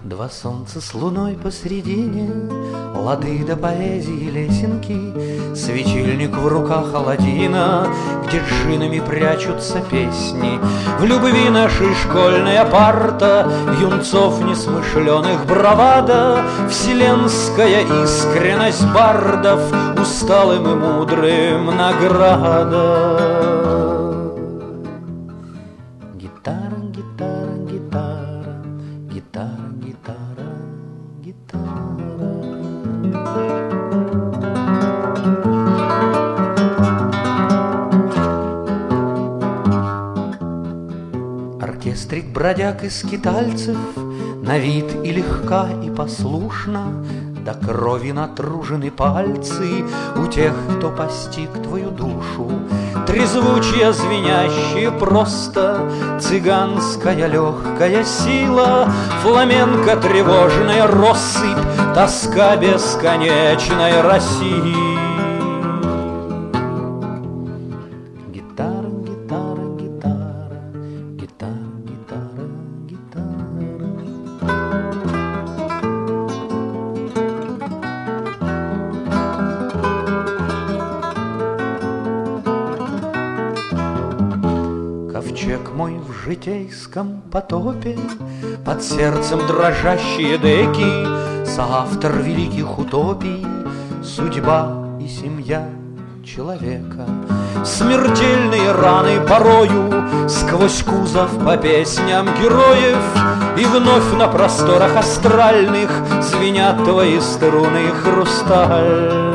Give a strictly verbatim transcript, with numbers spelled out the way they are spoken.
Два солнца с луной посредине, лады до поэзии лесенки, светильник в руках Аладдина, где джинами прячутся песни. В любви нашей школьная парта, юнцов несмышленых бравада, вселенская искренность бардов, усталым и мудрым награда. Гитара, гитара, гитара, гитара, гитара, гитара. Оркестрик бродяг и скитальцев, на вид и легка, и послушна, до крови натружены пальцы у тех, кто постиг твою душу. Трезвучие, звенящие просто, цыганская легкая сила, фламенко тревожная россыпь, тоска бесконечной России. Гитара, гитара, гитара, гитара, гитара, гитара. Ковчег мой в житейском потопе, под сердцем дрожащие деки, соавтор великих утопий, судьба и семья человека. Смертельные раны порою сквозь кузов по песням героев, и вновь на просторах астральных звенят твои струны хрусталь.